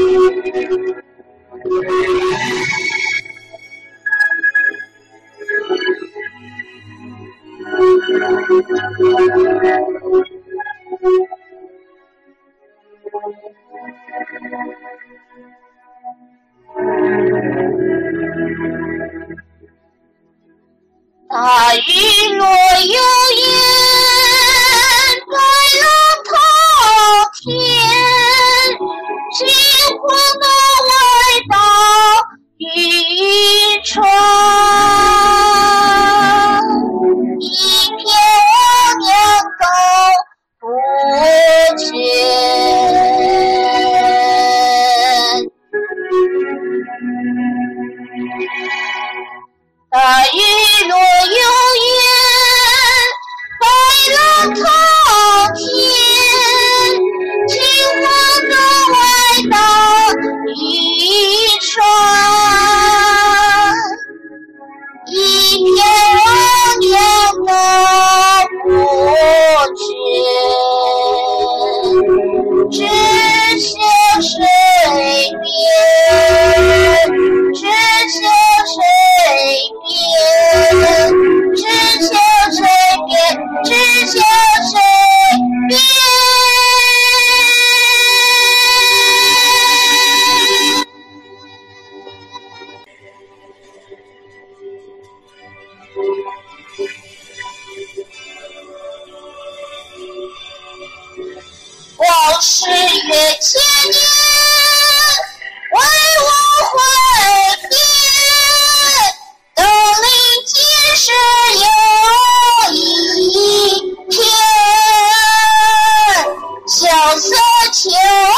大雨落又烟，白浪滔天，金黄的外岛渔船，一片汪洋高不见。大雨落又烟，白浪滔天，金黄的外岛渔船，一片汪洋高不见，只向水边，只向水边，只向水边，只向水边。往事越千年，为我怀念，等你今世有一天，萧瑟秋